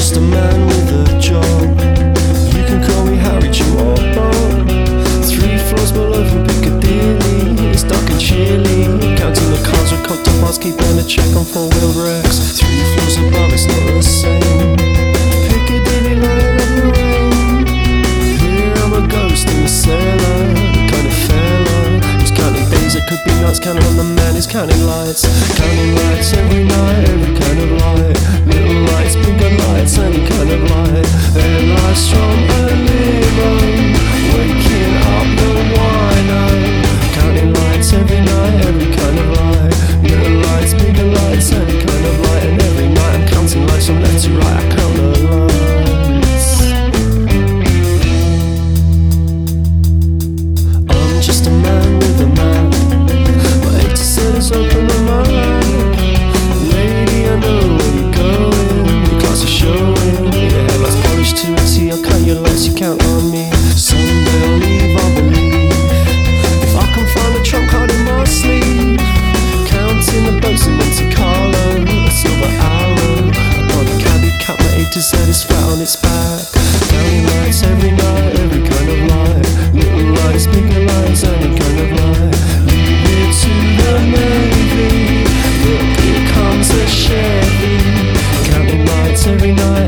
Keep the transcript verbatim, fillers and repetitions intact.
just a man with a job. You can call me Harry, Chew or Bob. Three floors below from Piccadilly. It's dark and chilly. Counting the cars with cocked up bars, keeping a check on four-wheel wrecks. Three floors above, it's not the same. Piccadilly line of the rain. Here I'm a ghost in the cellar, kind of fella who's counting days, it could be nights. Counting on the man who's counting lights. Counting lights every night, every kind of light. Little lights, bigger lights, any kind of light. And lights from a limo, waking up the wino. Counting lights every night, every kind of light. Little lights, bigger lights, any kind of light. And every night I'm counting lights from left to right, I count the lights. I'm just a man with a map. My eighty says open the map. Lady, I know where you're going. Your class is showing. Your headlights polished to a T. I'll count your lights, you count on me. Someday I'll leave, I believe. If I can find a trump card in my sleeve. Counting the boats in Monte Carlo, a silver arrow. Upon a caddy cap, my A to Z is flat on its back. Counting lights every night, every kind of light. Little lights, bigger lights, any kind of light. Leave it to the Navy. Look, here comes a Chevy. Counting lights every night.